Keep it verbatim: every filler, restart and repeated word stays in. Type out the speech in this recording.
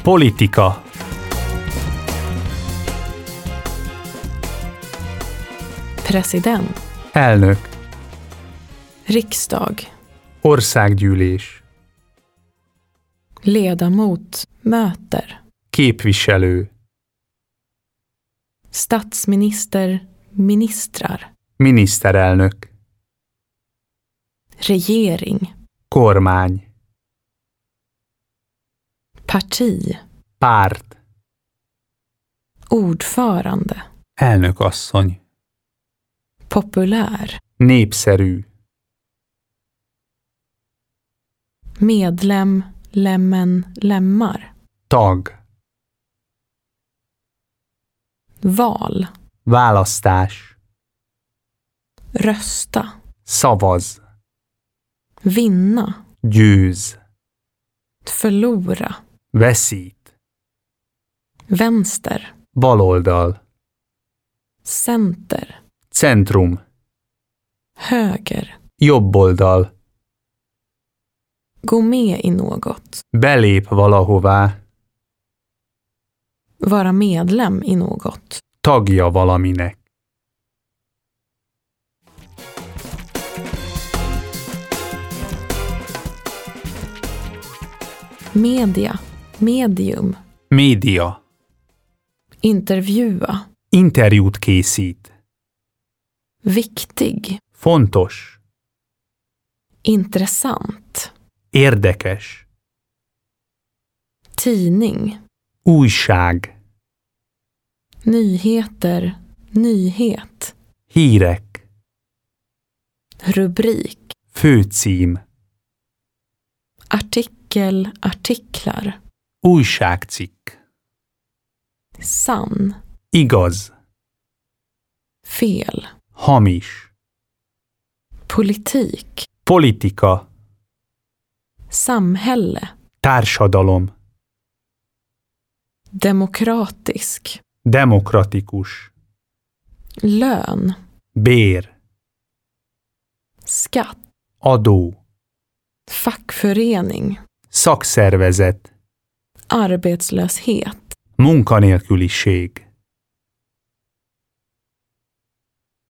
Politika. President. Elnök. Riksdag. Országgyűlés. Ledamot. Möter. Képviselő. Statsminister. Ministrar. Miniszterelnök. Regering. Kormány. Parti. Párt. Ordförande. Elnökasszony. Populär. Népszerű. Medlem. Lämmen. Lemmar. Tag. Val. Választás. Rösta. Szavaz. Vinna. Győz. Förlora. Veszít. Vänster. Baloldal. Center. Centrum. Höger. Jobboldal. Gå med i något. Belép valahová. Vara medlem i något. Tagja valaminek. Media. Medium. Média. Intervjua. Interjút készít. Viktig. Fontos. Intressant. Érdekes. Tidning. Újság. Nyheter. Nyhet. Hírek. Rubrik. Főcím. Artikel. Artiklar. Újságcikk. Sann. Igaz. Fel. Hamis. Politik. Politika. Samhälle. Társadalom. Demokratisk. Demokratikus. Lön. Bér. Skatt. Adó. Fackförening. Szakszervezet. Arbetslöshet. Munkanélküliség.